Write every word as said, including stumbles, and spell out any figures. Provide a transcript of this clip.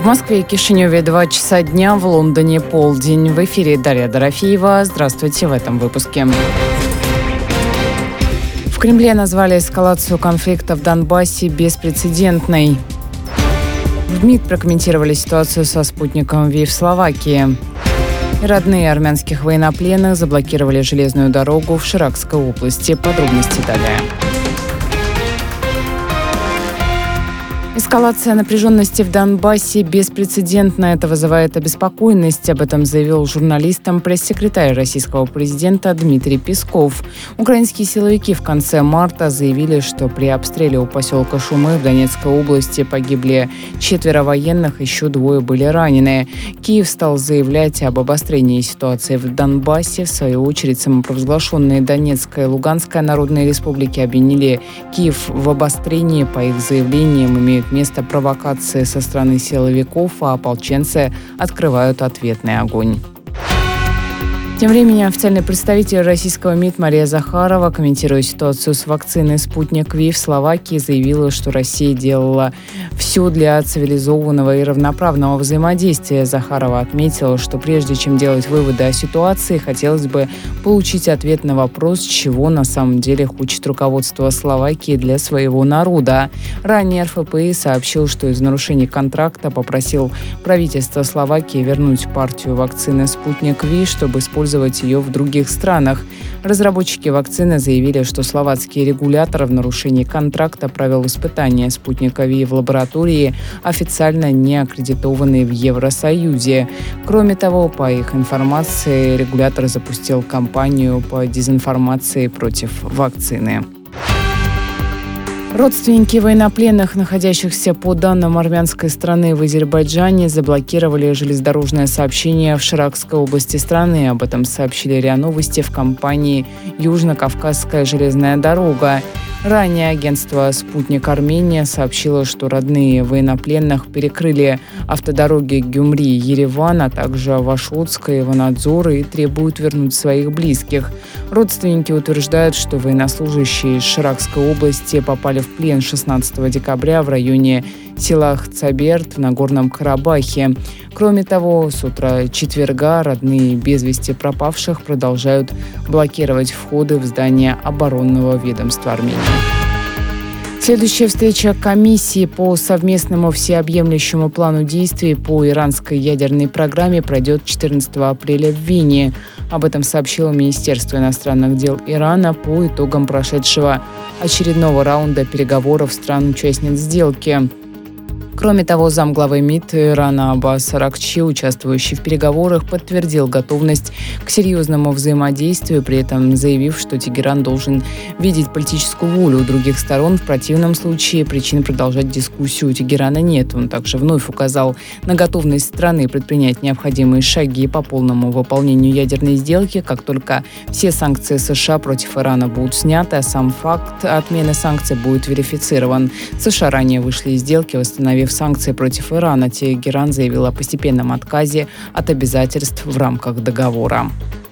Москве и Кишиневе два часа дня, в Лондоне полдень. В эфире Дарья Дорофеева. Здравствуйте в этом выпуске. В Кремле назвали эскалацию конфликта в Донбассе беспрецедентной. В МИД прокомментировали ситуацию со спутником Ви в Словакии. Родные армянских военнопленных заблокировали железную дорогу в Ширакской области. Подробности далее. Эскалация напряженности в Донбассе беспрецедентна. Это вызывает обеспокоенность. Об этом заявил журналистам пресс-секретарь российского президента Дмитрий Песков. Украинские силовики в конце марта заявили, что при обстреле у поселка Шумы в Донецкой области погибли четверо военных, еще двое были ранены. Киев стал заявлять об обострении ситуации в Донбассе. В свою очередь, самопровозглашенные Донецкая и Луганская народные республики обвинили Киев в обострении. По их заявлениям, имеют место провокации со стороны силовиков, а ополченцы открывают ответный огонь. Тем временем официальный представитель российского МИД Мария Захарова, комментируя ситуацию с вакциной «Спутник Ви» в Словакии, заявила, что Россия делала все для цивилизованного и равноправного взаимодействия. Захарова отметила, что прежде чем делать выводы о ситуации, хотелось бы получить ответ на вопрос, чего на самом деле хочет руководство Словакии для своего народа. Ранее эр эф пэ и сообщил, что из нарушений контракта попросил правительство Словакии вернуть партию вакцины «Спутник Ви», чтобы использовать ее в других странах. Разработчики вакцины заявили, что словацкий регулятор в нарушении контракта провел испытания спутника Ви в лаборатории, официально не аккредитованной в Евросоюзе. Кроме того, по их информации, регулятор запустил кампанию по дезинформации против вакцины. Родственники военнопленных, находящихся по данным армянской страны в Азербайджане, заблокировали железнодорожное сообщение в Ширакской области страны. Об этом сообщили РИА Новости в компании «Южно-Кавказская железная дорога». Ранее агентство «Спутник Армения» сообщило, что родные военнопленных перекрыли автодороги Гюмри-Ереван, а также Вашотска и Ванадзор и требуют вернуть своих близких. Родственники утверждают, что военнослужащие из Ширакской области попали в плен шестнадцатого декабря в районе села Хцаберт в Нагорном Карабахе. Кроме того, с утра четверга родные без вести пропавших продолжают блокировать входы в здание оборонного ведомства Армении. Следующая встреча комиссии по совместному всеобъемлющему плану действий по иранской ядерной программе пройдет четырнадцатого апреля в Вене. Об этом сообщило Министерство иностранных дел Ирана по итогам прошедшего очередного раунда переговоров стран-участниц сделки. Кроме того, замглавы МИД Ирана Аббас Аракчи, участвующий в переговорах, подтвердил готовность к серьезному взаимодействию, при этом заявив, что Тегеран должен видеть политическую волю у других сторон. В противном случае причин продолжать дискуссию у Тегерана нет. Он также вновь указал на готовность страны предпринять необходимые шаги по полному выполнению ядерной сделки, как только все санкции США против Ирана будут сняты, а сам факт отмены санкций будет верифицирован. США ранее вышли из сделки, восстановив санкции против Ирана. Тегеран заявил о постепенном отказе от обязательств в рамках договора.